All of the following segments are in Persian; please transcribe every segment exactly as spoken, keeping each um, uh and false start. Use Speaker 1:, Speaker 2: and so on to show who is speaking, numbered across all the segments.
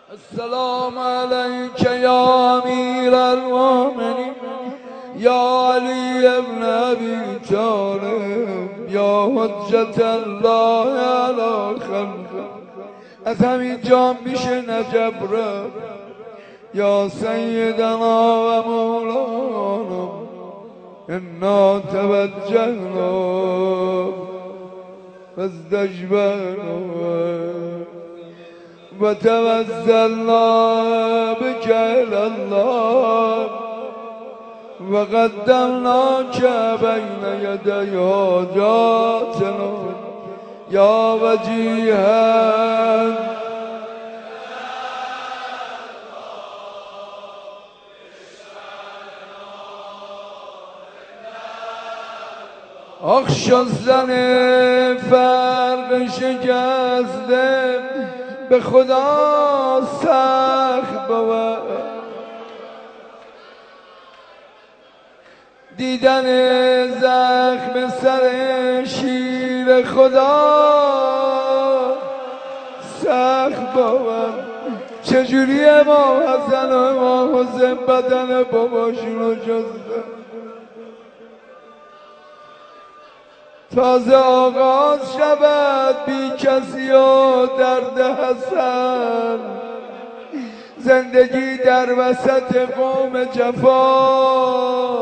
Speaker 1: السلام عليك يا أمير المؤمنين يا علي ابن أبي طالب يا حجة الله على خلقه. از همین جا میشه نجب رفت یا سیدنا و مولانا انا توجهنا فاستجبنا و توسلنا بك الى الله و قدمناک بین یدی حاجاتنا یا وجیها. آخ شد زن فرق شکسته به خدا سخت بود دیدن زخم سر شیر خدا سخت بود. چجوری امام حسن و امام حسین بدن باباشون رو جستن تازه آغاز شود بی کسی و درد حسن زندگی در وسط قوم جفا.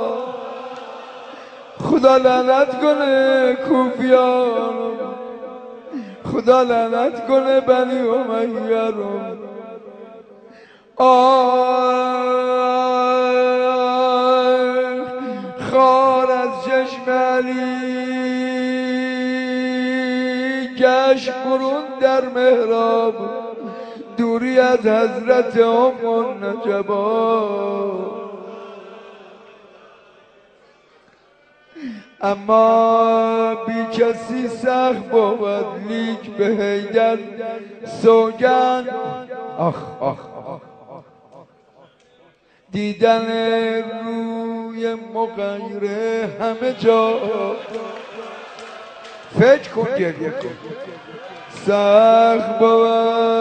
Speaker 1: خدا لعنت کنه کوفیان خدا لعنت کنه بنی امیه رو. آه خار از چشم علی گشت برون در محراب دوری از حضرت ام النجبا. اما بی کسی سخت بود لیک به حیدر سوگند آخ آخ دیدن روی مغیره همه جا. فکر کن گریه کن سخت بود